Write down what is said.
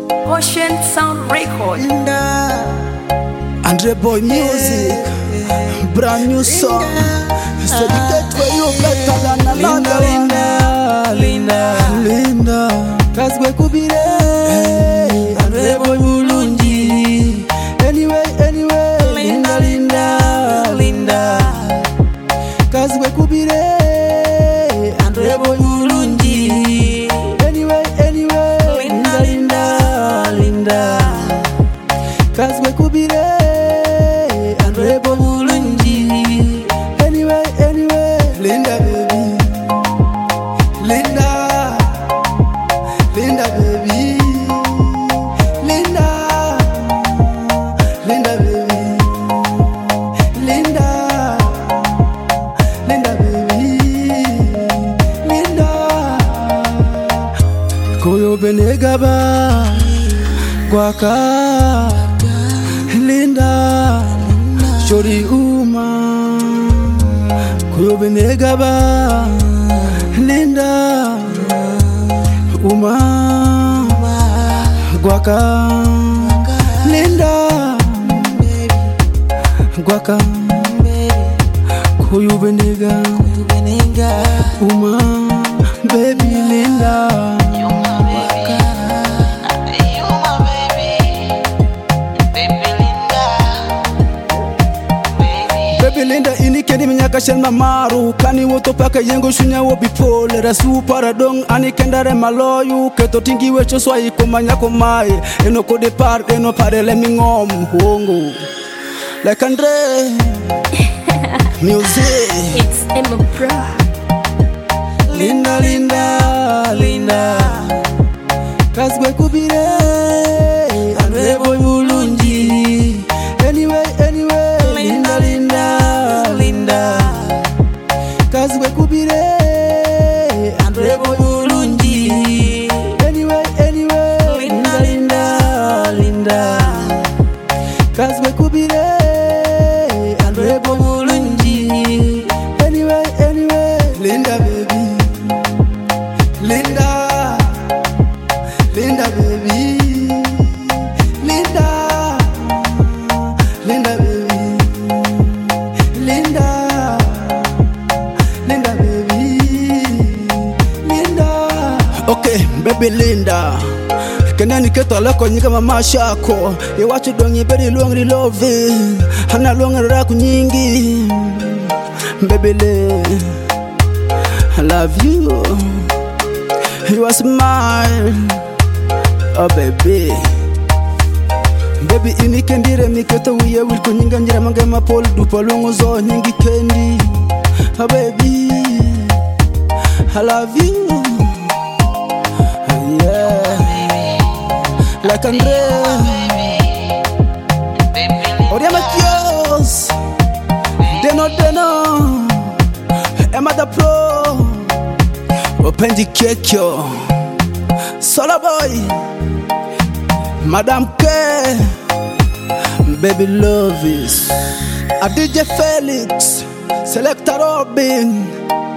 Ocean Sound Record. Andre Boy Music, brand new song. So the get where you better than another. Linda, Kaswe Kubire, Andre Boy Mulunji. Anyway, Linda, Kaswe Kubire, Andre Boy Mulunji. Anyway, Linda, Kaswe Kubire, Andre Boy Mulunji. Anyway, Linda baby, Linda baby, Linda baby, Linda baby, Linda. Koyo benegaba kwaka Linda, shori uma koyo benegaba Linda, uma gwaka Linda, gwaka koyo benega uma baby Linda. Linda inikeni minyaka shelma maru kani woto paka yengo shunya wo bipole rasu paradong ani kendare maloyu keto tingi wecho swai komanyako mai eno kode par eno parele mingom hongo like Andre music. It's Emma Pro. Linda Kaswe Kubire, Andre Boy Mulunji. Anyway, Linda, Kaswe Kubire, Andre Boy Mulunji. Anyway, Linda, Kaswe Kubire, Andre Boy Mulunji. Anyway, Linda baby, Linda baby, Linda baby, Linda baby, Linda. Okay, baby Linda. Kenani keto lako nyika mama shako. Iwachu dongi beri luangri love. Hana luangri raku nyingi. Baby Linda, I love you. You are smile. Oh baby, ini kendire miketo wiye wilko nyinga njira mangema pol dupa lungo zo nyingi kendi. Oh baby, I love you. Yeah, like Andre. Oriama Kios, Deno, Emma the Pro, Opendi Kekyo, Solar Boy, Madame K, Baby Love is a DJ Felix, Selector Robin.